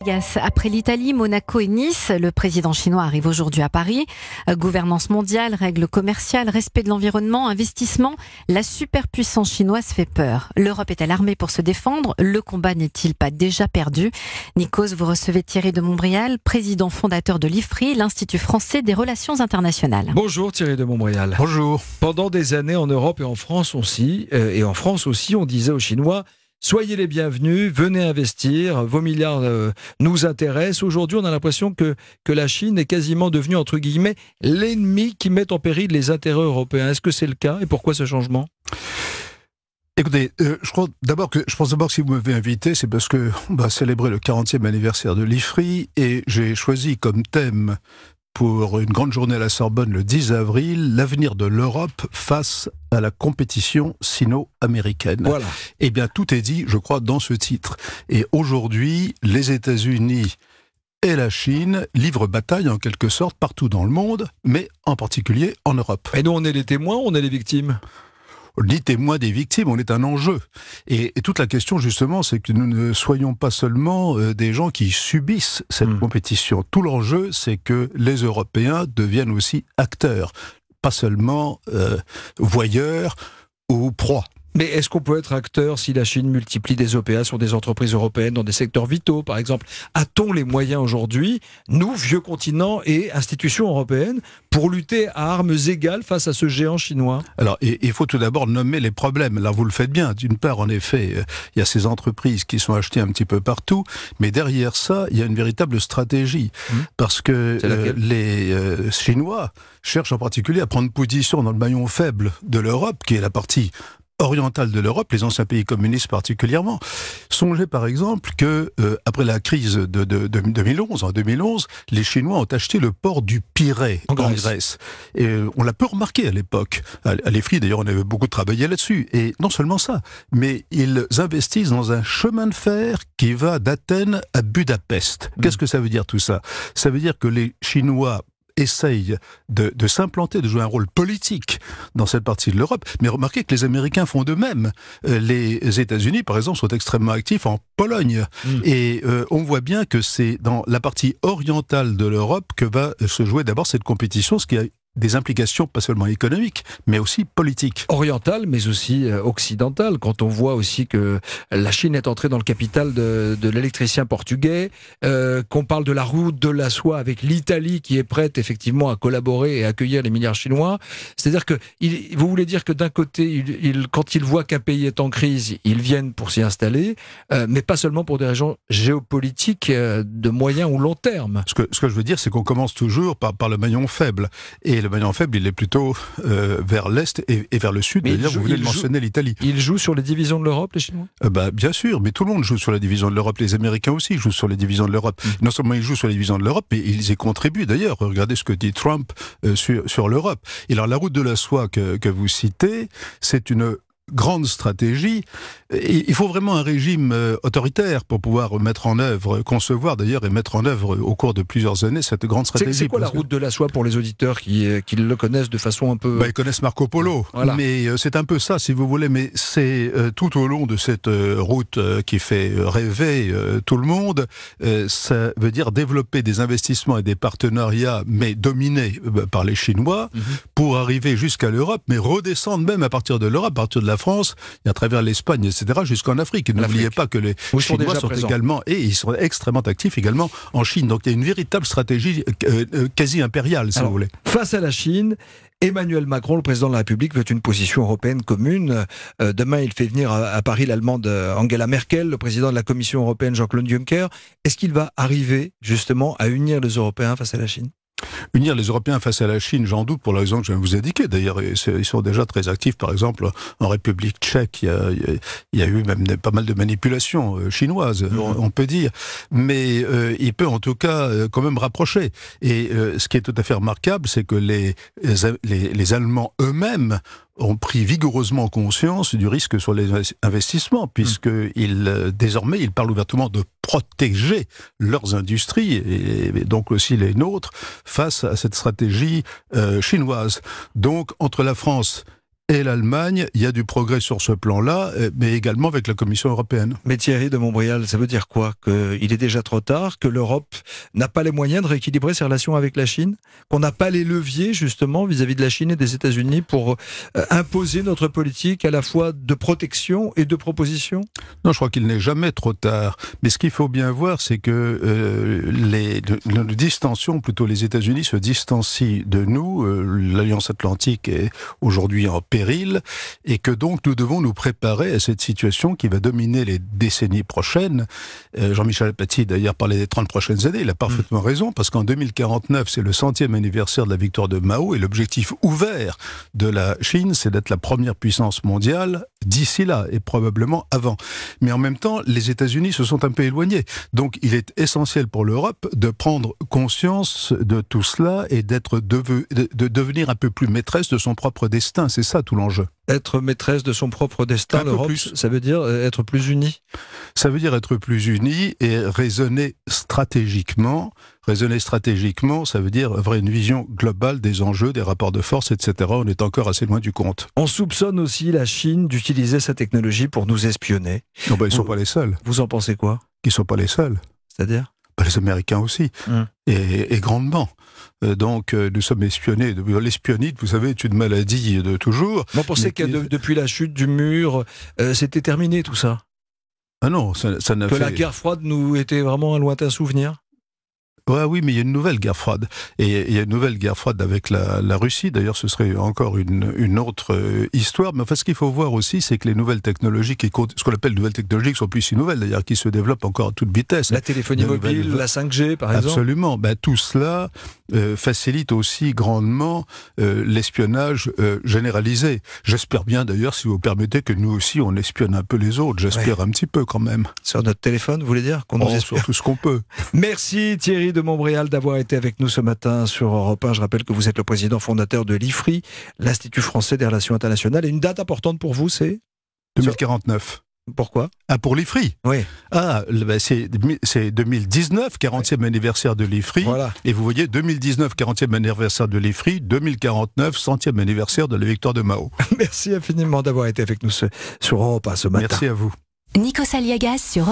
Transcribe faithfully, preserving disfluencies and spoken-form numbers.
Vegas. Après l'Italie, Monaco et Nice, le président chinois arrive aujourd'hui à Paris. Gouvernance mondiale, règles commerciales, respect de l'environnement, investissement. La superpuissance chinoise fait peur. L'Europe est-elle armée pour se défendre? Le combat n'est-il pas déjà perdu? Nikos, vous recevez Thierry de Montbrial, président fondateur de l'I F R I, l'Institut français des relations internationales. Bonjour Thierry de Montbrial. Bonjour. Pendant des années en Europe et en France aussi, euh, et en France aussi, on disait aux Chinois: soyez les bienvenus, venez investir, vos milliards euh, nous intéressent. Aujourd'hui, on a l'impression que, que la Chine est quasiment devenue, entre guillemets, l'ennemi qui met en péril les intérêts européens. Est-ce que c'est le cas et pourquoi ce changement ? Écoutez, euh, je crois d'abord que je pense d'abord que si vous m'avez invité, c'est parce que on va célébrer le quarantième anniversaire de l'I F R I et j'ai choisi comme thème pour une grande journée à la Sorbonne le dix avril, l'avenir de l'Europe face à la compétition sino-américaine. Voilà. Eh bien, tout est dit, je crois, dans ce titre. Et aujourd'hui, les États-Unis et la Chine livrent bataille en quelque sorte partout dans le monde, mais en particulier en Europe. Et nous, on est les témoins ou on est les victimes ? Ni témoin des victimes, on est un enjeu. Et, et toute la question, justement, c'est que nous ne soyons pas seulement euh, des gens qui subissent cette mmh. compétition. Tout l'enjeu, c'est que les Européens deviennent aussi acteurs, pas seulement euh, voyeurs ou proies. Mais est-ce qu'on peut être acteur si la Chine multiplie des O P A sur des entreprises européennes dans des secteurs vitaux, par exemple ? A-t-on les moyens aujourd'hui, nous, vieux continent et institutions européennes, pour lutter à armes égales face à ce géant chinois ? Alors, il faut tout d'abord nommer les problèmes. Là, vous le faites bien. D'une part, en effet, il y a ces entreprises qui sont achetées un petit peu partout, mais derrière ça, il y a une véritable stratégie. Mmh. Parce que euh, les euh, Chinois cherchent en particulier à prendre position dans le maillon faible de l'Europe, qui est la partie orientale de l'Europe, les anciens pays communistes particulièrement. Songez par exemple que euh, après la crise de, de, de deux mille onze, en deux mille onze, les Chinois ont acheté le port du Pirée en, en Grèce. Grèce. Et euh, on l'a peu remarqué à l'époque. À, à l'E F R I d'ailleurs, on avait beaucoup travaillé là-dessus. Et non seulement ça, mais ils investissent dans un chemin de fer qui va d'Athènes à Budapest. Mmh. Qu'est-ce que ça veut dire tout ça ? Ça veut dire que les Chinois essayent de, de s'implanter, de jouer un rôle politique dans cette partie de l'Europe. Mais remarquez que les Américains font de même. Euh, les États-Unis, par exemple, sont extrêmement actifs en Pologne. Mmh. Et euh, on voit bien que c'est dans la partie orientale de l'Europe que va se jouer d'abord cette compétition, ce qui a des implications pas seulement économiques, mais aussi politiques. Orientales, mais aussi euh, occidentales. Quand on voit aussi que la Chine est entrée dans le capital de, de l'électricien portugais, euh, qu'on parle de la route de la soie avec l'Italie qui est prête effectivement à collaborer et à accueillir les milliards chinois. C'est-à-dire que il, vous voulez dire que d'un côté, il, il, quand ils voient qu'un pays est en crise, ils viennent pour s'y installer, euh, mais pas seulement pour des raisons géopolitiques euh, de moyen ou long terme. Ce que, ce que je veux dire, c'est qu'on commence toujours par, par le maillon faible. Et le maillon faible, il est plutôt euh, vers l'Est et, et vers le Sud. D'ailleurs, vous venez de mentionner l'Italie. Ils jouent sur les divisions de l'Europe, les Chinois ? euh, bah, Bien sûr, mais tout le monde joue sur la division de l'Europe. Les Américains aussi jouent sur les divisions de l'Europe. Mmh. Non seulement ils jouent sur les divisions de l'Europe, mais ils y contribuent d'ailleurs. Regardez ce que dit Trump euh, sur, sur l'Europe. Et alors, la route de la soie que, que vous citez, c'est une grande stratégie. Il faut vraiment un régime autoritaire pour pouvoir mettre en œuvre, concevoir d'ailleurs et mettre en œuvre au cours de plusieurs années cette grande stratégie. C'est, c'est quoi la route de la soie pour les auditeurs qui, qui le connaissent de façon un peu... Bah, ils connaissent Marco Polo, voilà. Mais euh, c'est un peu ça si vous voulez, mais c'est euh, tout au long de cette euh, route euh, qui fait rêver euh, tout le monde, euh, ça veut dire développer des investissements et des partenariats, mais dominés euh, par les Chinois, mm-hmm. pour arriver jusqu'à l'Europe, mais redescendre même à partir de l'Europe, à partir de la France, et à travers l'Espagne, et cetera, jusqu'en Afrique. Et n'oubliez pas que les Où Chinois sont, sont également, et ils sont extrêmement actifs également en Chine. Donc il y a une véritable stratégie euh, euh, quasi impériale, si Alors, vous voulez. Face à la Chine, Emmanuel Macron, le président de la République, veut une position européenne commune. Euh, demain, il fait venir à, à Paris l'allemande Angela Merkel, le président de la Commission européenne Jean-Claude Juncker. Est-ce qu'il va arriver justement à unir les Européens face à la Chine ? Unir les Européens face à la Chine, j'en doute pour la raison que je viens de vous indiquer. D'ailleurs, ils sont déjà très actifs. Par exemple, en République tchèque, il y a, il y a eu même pas mal de manipulations chinoises, mmh. on, on peut dire. Mais euh, il peut en tout cas quand même rapprocher. Et euh, ce qui est tout à fait remarquable, c'est que les, les, les Allemands eux-mêmes ont pris vigoureusement conscience du risque sur les investissements, puisqu'ils, mmh. désormais, ils parlent ouvertement de protéger leurs industries, et, et donc aussi les nôtres, face à cette stratégie euh, chinoise. Donc, entre la France et l'Allemagne, il y a du progrès sur ce plan-là, mais également avec la Commission européenne. Mais Thierry de Montbrial, ça veut dire quoi? Qu'il est déjà trop tard, que l'Europe n'a pas les moyens de rééquilibrer ses relations avec la Chine, qu'on n'a pas les leviers justement vis-à-vis de la Chine et des États-Unis pour euh, imposer notre politique à la fois de protection et de proposition? Non, je crois qu'il n'est jamais trop tard. Mais ce qu'il faut bien voir, c'est que euh, les, nos distensions, plutôt les États-Unis se distancient de nous. Euh, L'Alliance Atlantique est aujourd'hui en péril. Et que donc nous devons nous préparer à cette situation qui va dominer les décennies prochaines. Euh, Jean-Michel Apathy d'ailleurs parlait des trente prochaines années, il a parfaitement mmh. raison, parce qu'en deux mille quarante-neuf, c'est le centième anniversaire de la victoire de Mao, et l'objectif ouvert de la Chine, c'est d'être la première puissance mondiale d'ici là, et probablement avant. Mais en même temps, les États-Unis se sont un peu éloignés. Donc il est essentiel pour l'Europe de prendre conscience de tout cela et d'être de, de devenir un peu plus maîtresse de son propre destin. C'est ça tout l'enjeu. Être maîtresse de son propre destin, l'Europe, ça veut dire être plus unie? Ça veut dire être plus unie et raisonner stratégiquement. Raisonner stratégiquement, ça veut dire avoir une vision globale des enjeux, des rapports de force, et cetera. On est encore assez loin du compte. On soupçonne aussi la Chine d'utiliser sa technologie pour nous espionner. Non, ben, ils ne sont pas les seuls. Vous en pensez quoi? Ils ne sont pas les seuls. C'est-à-dire? Ben, les Américains aussi, hum. et, et grandement. Euh, donc, euh, nous sommes espionnés. L'espionnite, vous savez, est une maladie de toujours. Vous pensez que de, depuis la chute du mur, euh, c'était terminé tout ça? Ah non, ça, ça n'a que fait... la guerre froide nous était vraiment un lointain souvenir? Ouais, oui, mais il y a une nouvelle guerre froide. Et il y a une nouvelle guerre froide avec la, la Russie. D'ailleurs, ce serait encore une, une autre euh, histoire. Mais enfin, ce qu'il faut voir aussi, c'est que les nouvelles technologies, qui, ce qu'on appelle nouvelles technologies, qui sont plus si nouvelles, d'ailleurs, qui se développent encore à toute vitesse. La téléphonie mobile, nouvelles... la cinq G, par exemple. Absolument. Ben, tout cela euh, facilite aussi grandement euh, l'espionnage euh, généralisé. J'espère bien, d'ailleurs, si vous permettez, que nous aussi, on espionne un peu les autres. J'espère ouais. un petit peu, quand même. Sur notre téléphone, vous voulez dire qu'on nous oh, espionne sur tout ce qu'on peut. Merci Thierry de Montbrial d'avoir été avec nous ce matin sur Europe un. Je rappelle que vous êtes le président fondateur de l'I F R I, l'Institut français des relations internationales. Et une date importante pour vous, c'est deux mille quarante-neuf. Pourquoi? Ah, pour l'I F R I? Oui. Ah, ben c'est, c'est deux mille dix-neuf, quarantième oui. anniversaire de l'I F R I. Voilà. Et vous voyez, deux mille dix-neuf, quarantième anniversaire de l'I F R I, deux mille quarante-neuf, centième anniversaire de la victoire de Mao. Merci infiniment d'avoir été avec nous ce, sur Europe un ce matin. Merci à vous. Nikos Aliagas sur